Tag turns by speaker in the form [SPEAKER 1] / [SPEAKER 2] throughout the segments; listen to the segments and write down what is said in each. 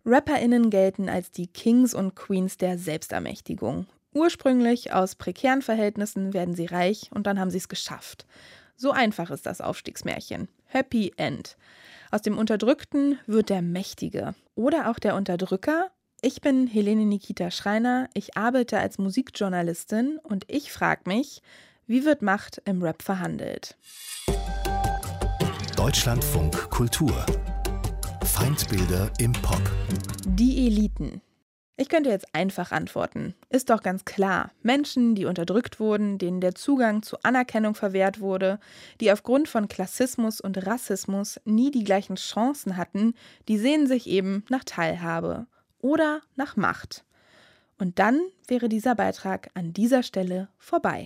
[SPEAKER 1] RapperInnen gelten als die Kings und Queens der Selbstermächtigung. Ursprünglich aus prekären Verhältnissen werden sie reich und dann haben sie es geschafft. So einfach ist das Aufstiegsmärchen. Happy End. Aus dem Unterdrückten wird der Mächtige. Oder auch der Unterdrücker. Ich bin Helene Nikita Schreiner, ich arbeite als Musikjournalistin und ich frage mich, wie wird Macht im Rap verhandelt?
[SPEAKER 2] Deutschlandfunk Kultur. Feindbilder im Pop.
[SPEAKER 1] Die Eliten. Ich könnte jetzt einfach antworten. Ist doch ganz klar. Menschen, die unterdrückt wurden, denen der Zugang zu Anerkennung verwehrt wurde, die aufgrund von Klassismus und Rassismus nie die gleichen Chancen hatten, die sehnen sich eben nach Teilhabe oder nach Macht. Und dann wäre dieser Beitrag an dieser Stelle vorbei.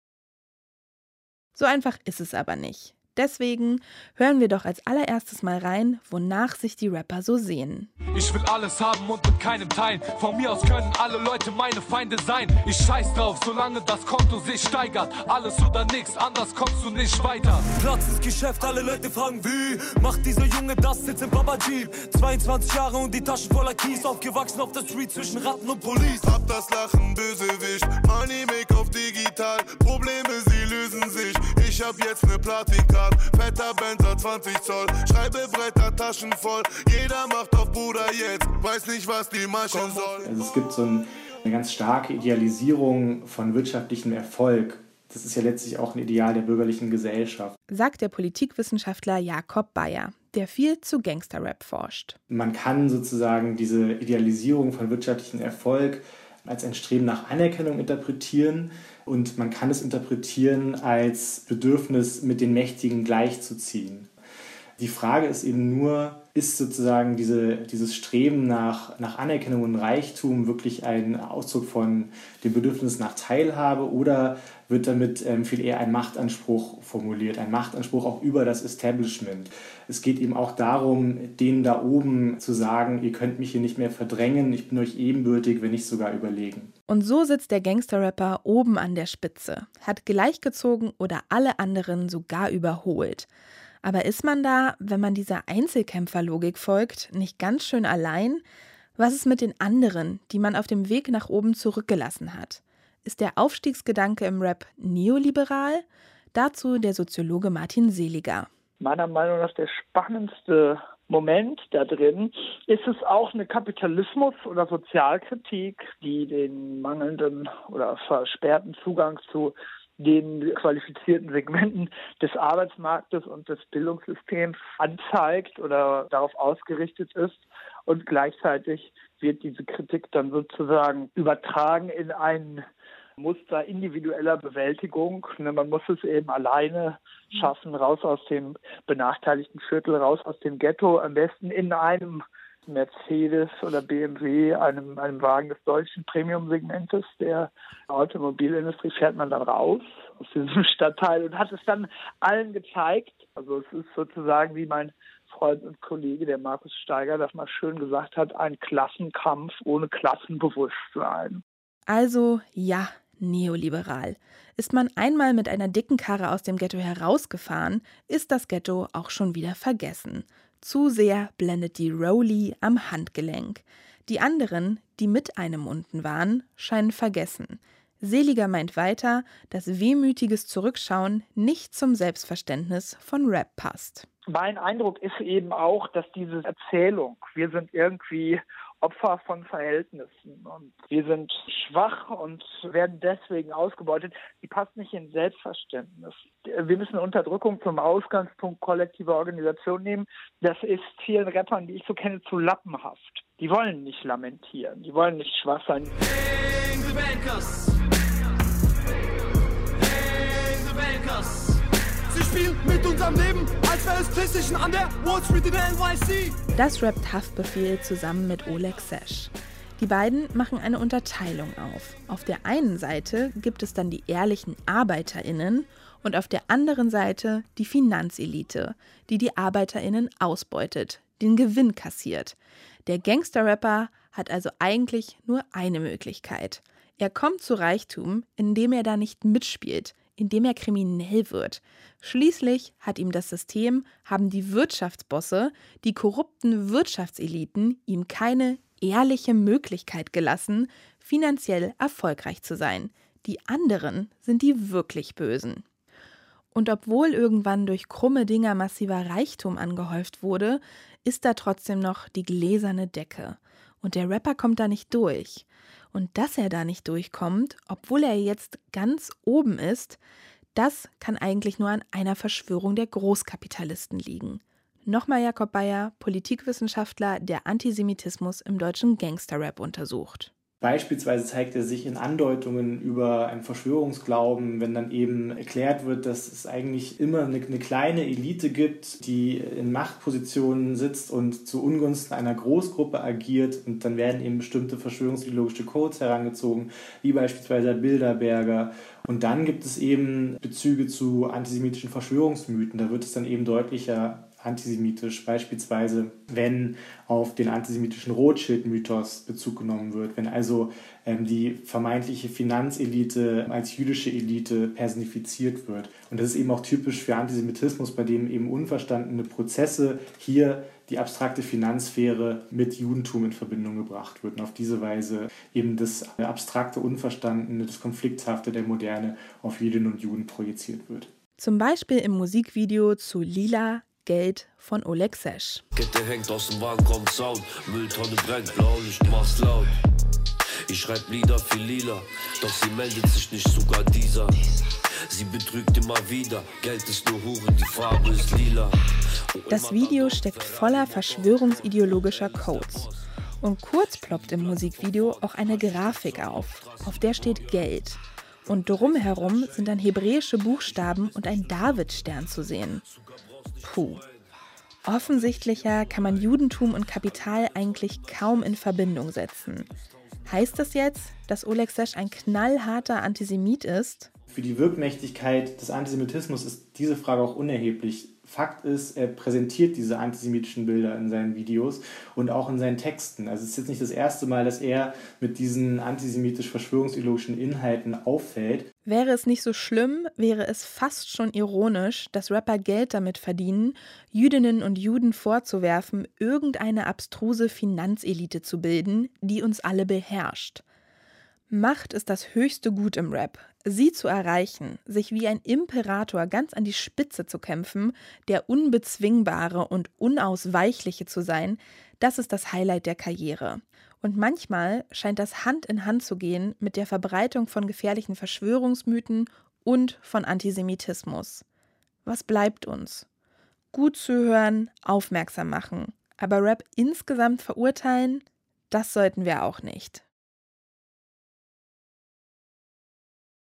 [SPEAKER 1] So einfach ist es aber nicht. Deswegen hören wir doch als allererstes mal rein, wonach sich die Rapper so sehnen.
[SPEAKER 3] Ich will alles haben und mit keinem teilen. Von mir aus können alle Leute meine Feinde sein. Ich scheiß drauf, solange das Konto sich steigert. Alles oder nichts, anders kommst du nicht weiter.
[SPEAKER 4] Platz ins Geschäft, alle Leute fragen wie. Macht dieser Junge das, sitzt im Papa Jeep. 22 Jahre und die Taschen voller Kies. Aufgewachsen auf der Street zwischen Ratten und Police.
[SPEAKER 5] Hab das Lachen Bösewicht, Money make auf digital. Probleme, sie lösen sich. Ich hab jetzt ne Platin-Card, fetter Benzer 20 Zoll. Schreibe Bretter, Taschen voll. Jeder macht auf Bruder jetzt, weiß nicht, was die Maschen soll.
[SPEAKER 6] Also es gibt so eine ganz starke Idealisierung von wirtschaftlichem Erfolg. Das ist ja letztlich auch ein Ideal der bürgerlichen Gesellschaft.
[SPEAKER 1] Sagt der Politikwissenschaftler Jakob Bayer, der viel zu Gangsterrap forscht.
[SPEAKER 6] Man kann sozusagen diese Idealisierung von wirtschaftlichem Erfolg als ein Streben nach Anerkennung interpretieren und man kann es interpretieren als Bedürfnis, mit den Mächtigen gleichzuziehen. Die Frage ist eben nur, ist sozusagen dieses Streben nach Anerkennung und Reichtum wirklich ein Ausdruck von dem Bedürfnis nach Teilhabe oder wird damit viel eher ein Machtanspruch formuliert, ein Machtanspruch auch über das Establishment. Es geht eben auch darum, denen da oben zu sagen, ihr könnt mich hier nicht mehr verdrängen, ich bin euch ebenbürtig, wenn nicht sogar überlegen.
[SPEAKER 1] Und so sitzt der Gangsterrapper oben an der Spitze, hat gleichgezogen oder alle anderen sogar überholt. Aber ist man da, wenn man dieser Einzelkämpferlogik folgt, nicht ganz schön allein? Was ist mit den anderen, die man auf dem Weg nach oben zurückgelassen hat? Ist der Aufstiegsgedanke im Rap neoliberal? Dazu der Soziologe Martin Seliger.
[SPEAKER 7] Meiner Meinung nach der spannendste Moment da drin ist es auch eine Kapitalismus- oder Sozialkritik, die den mangelnden oder versperrten Zugang zu den qualifizierten Segmenten des Arbeitsmarktes und des Bildungssystems anzeigt oder darauf ausgerichtet ist. Und gleichzeitig wird diese Kritik dann sozusagen übertragen in ein Muster individueller Bewältigung. Man muss es eben alleine schaffen, raus aus dem benachteiligten Viertel, raus aus dem Ghetto, am besten in einem Mercedes oder BMW, einem Wagen des deutschen Premium-Segmentes der Automobilindustrie, fährt man dann raus aus diesem Stadtteil und hat es dann allen gezeigt. Also es ist sozusagen, wie mein Freund und Kollege, der Markus Steiger, das mal schön gesagt hat, ein Klassenkampf ohne Klassenbewusstsein.
[SPEAKER 1] Also ja, neoliberal. Ist man einmal mit einer dicken Karre aus dem Ghetto herausgefahren, ist das Ghetto auch schon wieder vergessen. Zu sehr blendet die Rolli am Handgelenk. Die anderen, die mit einem unten waren, scheinen vergessen. Seliger meint weiter, dass wehmütiges Zurückschauen nicht zum Selbstverständnis von Rap passt.
[SPEAKER 7] Mein Eindruck ist eben auch, dass diese Erzählung, wir sind irgendwie Opfer von Verhältnissen und wir sind schwach und werden deswegen ausgebeutet, die passt nicht ins Selbstverständnis. Wir müssen Unterdrückung zum Ausgangspunkt kollektiver Organisation nehmen. Das ist vielen Rappern, die ich so kenne, zu lappenhaft. Die wollen nicht lamentieren, die wollen nicht schwach sein.
[SPEAKER 4] Hey, the Bankers. Hey, the Bankers. Sie spielen mit unserem Leben, als wäre es PlayStation an der Wall Street in der NYC.
[SPEAKER 1] Das rappt Haftbefehl zusammen mit Oleg Sesh. Die beiden machen eine Unterteilung auf. Auf der einen Seite gibt es dann die ehrlichen ArbeiterInnen und auf der anderen Seite die Finanzelite, die die ArbeiterInnen ausbeutet, den Gewinn kassiert. Der Gangster-Rapper hat also eigentlich nur eine Möglichkeit. Er kommt zu Reichtum, indem er da nicht mitspielt, indem er kriminell wird. Schließlich hat ihm das System, haben die Wirtschaftsbosse, die korrupten Wirtschaftseliten ihm keine ehrliche Möglichkeit gelassen, finanziell erfolgreich zu sein. Die anderen sind die wirklich Bösen. Und obwohl irgendwann durch krumme Dinger massiver Reichtum angehäuft wurde, ist da trotzdem noch die gläserne Decke. Und der Rapper kommt da nicht durch. Und dass er da nicht durchkommt, obwohl er jetzt ganz oben ist, das kann eigentlich nur an einer Verschwörung der Großkapitalisten liegen. Nochmal Jakob Bayer, Politikwissenschaftler, der Antisemitismus im deutschen Gangsterrap untersucht.
[SPEAKER 6] Beispielsweise zeigt er sich in Andeutungen über einen Verschwörungsglauben, wenn dann eben erklärt wird, dass es eigentlich immer eine kleine Elite gibt, die in Machtpositionen sitzt und zu Ungunsten einer Großgruppe agiert. Und dann werden eben bestimmte verschwörungsideologische Codes herangezogen, wie beispielsweise der Bilderberger. Und dann gibt es eben Bezüge zu antisemitischen Verschwörungsmythen. Da wird es dann eben deutlicher antisemitisch, beispielsweise wenn auf den antisemitischen Rothschild-Mythos Bezug genommen wird, wenn also die vermeintliche Finanzelite als jüdische Elite personifiziert wird. Und das ist eben auch typisch für Antisemitismus, bei dem eben unverstandene Prozesse hier die abstrakte Finanzsphäre mit Judentum in Verbindung gebracht wird und auf diese Weise eben das abstrakte, unverstandene, das Konflikthafte der Moderne auf Jüdinnen und Juden projiziert wird.
[SPEAKER 1] Zum Beispiel im Musikvideo zu Lila Geld von Oleg Sesh.
[SPEAKER 8] Kette hängt aus dem Wagen, kommt Sound. Mülltonne brennt, Blaulicht, mach's laut. Ich schreib Lieder für Lila, doch sie meldet sich nicht, sogar dieser. Sie betrügt immer wieder, Geld ist nur Hure, die Farbe ist lila.
[SPEAKER 1] Das Video steckt voller verschwörungsideologischer Codes. Und kurz ploppt im Musikvideo auch eine Grafik auf der steht Geld. Und drumherum sind dann hebräische Buchstaben und ein Davidstern zu sehen. Puh. Offensichtlicher kann man Judentum und Kapital eigentlich kaum in Verbindung setzen. Heißt das jetzt, dass Oleg Sesh ein knallharter Antisemit ist?
[SPEAKER 6] Für die Wirkmächtigkeit des Antisemitismus ist diese Frage auch unerheblich. Fakt ist, er präsentiert diese antisemitischen Bilder in seinen Videos und auch in seinen Texten. Also es ist jetzt nicht das erste Mal, dass er mit diesen antisemitisch-verschwörungsideologischen Inhalten auffällt.
[SPEAKER 1] Wäre es nicht so schlimm, wäre es fast schon ironisch, dass Rapper Geld damit verdienen, Jüdinnen und Juden vorzuwerfen, irgendeine abstruse Finanzelite zu bilden, die uns alle beherrscht. Macht ist das höchste Gut im Rap. Sie zu erreichen, sich wie ein Imperator ganz an die Spitze zu kämpfen, der Unbezwingbare und Unausweichliche zu sein, das ist das Highlight der Karriere. Und manchmal scheint das Hand in Hand zu gehen mit der Verbreitung von gefährlichen Verschwörungsmythen und von Antisemitismus. Was bleibt uns? Gut zuhören, aufmerksam machen. Aber Rap insgesamt verurteilen, das sollten wir auch nicht.